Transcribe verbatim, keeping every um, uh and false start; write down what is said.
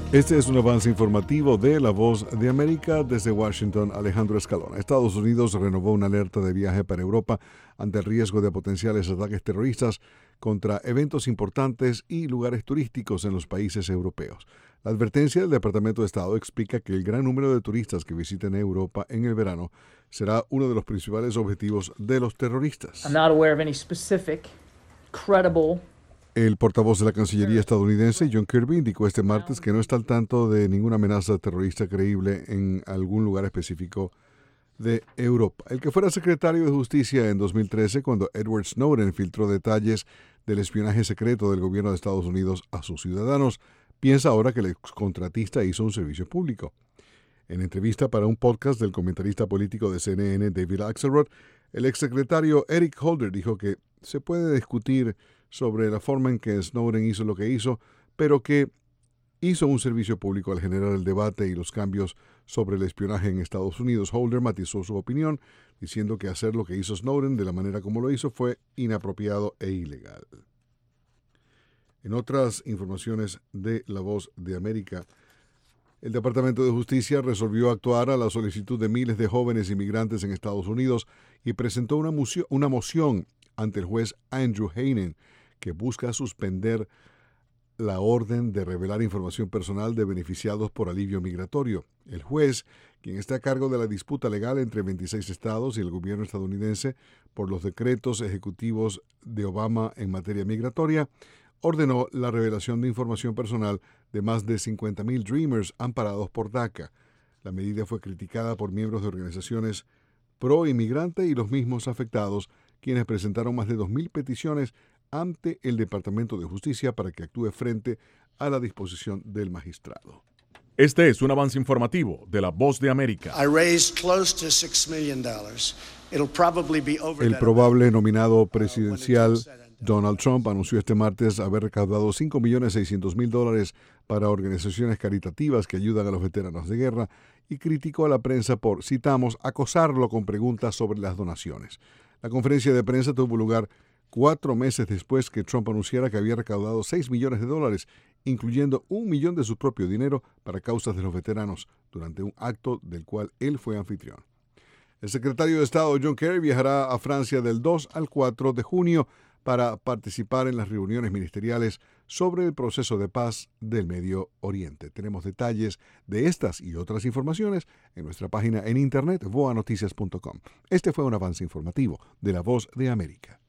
Este es un avance informativo de La Voz de América. Desde Washington, Alejandro Escalona. Estados Unidos renovó una alerta de viaje para Europa ante el riesgo de potenciales ataques terroristas contra eventos importantes y lugares turísticos en los países europeos. La advertencia del Departamento de Estado explica que el gran número de turistas que visiten Europa en el verano será uno de los principales objetivos de los terroristas. I'm not aware of any specific, credible El portavoz de la Cancillería estadounidense, John Kirby, indicó este martes que no está al tanto de ninguna amenaza terrorista creíble en algún lugar específico de Europa. El que fuera secretario de Justicia en dos mil trece, cuando Edward Snowden filtró detalles del espionaje secreto del gobierno de Estados Unidos a sus ciudadanos, piensa ahora que el excontratista hizo un servicio público. En entrevista para un podcast del comentarista político de C N N, David Axelrod, el exsecretario Eric Holder dijo que se puede discutir sobre la forma en que Snowden hizo lo que hizo, pero que hizo un servicio público al generar el debate y los cambios sobre el espionaje en Estados Unidos. Holder matizó su opinión, diciendo que hacer lo que hizo Snowden de la manera como lo hizo fue inapropiado e ilegal. En otras informaciones de La Voz de América, el Departamento de Justicia resolvió actuar a la solicitud de miles de jóvenes inmigrantes en Estados Unidos y presentó una, moción, una moción ante el juez Andrew Heinen, que busca suspender la orden de revelar información personal de beneficiados por alivio migratorio. El juez, quien está a cargo de la disputa legal entre veintiséis estados y el gobierno estadounidense por los decretos ejecutivos de Obama en materia migratoria, ordenó la revelación de información personal de más de cincuenta mil Dreamers amparados por DACA. La medida fue criticada por miembros de organizaciones pro-inmigrante y los mismos afectados, quienes presentaron más de dos mil peticiones ante el Departamento de Justicia para que actúe frente a la disposición del magistrado. Este es un avance informativo de La Voz de América. El probable nominado presidencial Donald Trump anunció este martes haber recaudado cinco millones seiscientos mil dólares para organizaciones caritativas que ayudan a los veteranos de guerra y criticó a la prensa por, citamos, acosarlo con preguntas sobre las donaciones. La conferencia de prensa tuvo lugar cuatro meses después que Trump anunciara que había recaudado seis millones de dólares, incluyendo un millón de su propio dinero para causas de los veteranos, durante un acto del cual él fue anfitrión. El secretario de Estado John Kerry viajará a Francia del dos al cuatro de junio para participar en las reuniones ministeriales sobre el proceso de paz del Medio Oriente. Tenemos detalles de estas y otras informaciones en nuestra página en internet voa noticias punto com. Este fue un avance informativo de La Voz de América.